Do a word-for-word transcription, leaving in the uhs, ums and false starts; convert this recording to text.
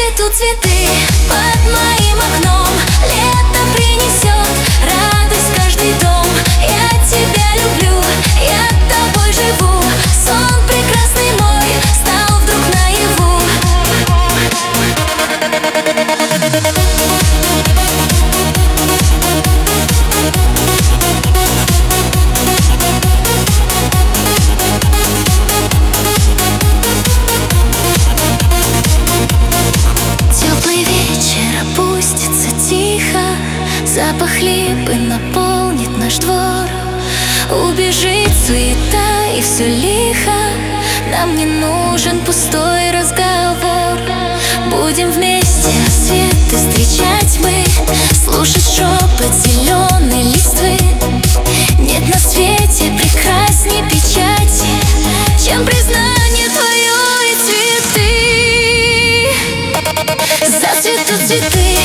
Зацветут цветы под моим окном, лето принесет радость в каждый дом. Я тебя люблю, я тобой живу, сон прекрасный мой стал вдруг наяву. Запах липы наполнит наш двор. Убежит суета и все лихо, нам не нужен пустой разговор. Будем вместе рассветы встречать мы, слушать шепот зеленой листвы. Нет на свете прекрасней печати, чем признание твое и цветы. Зацветут цветы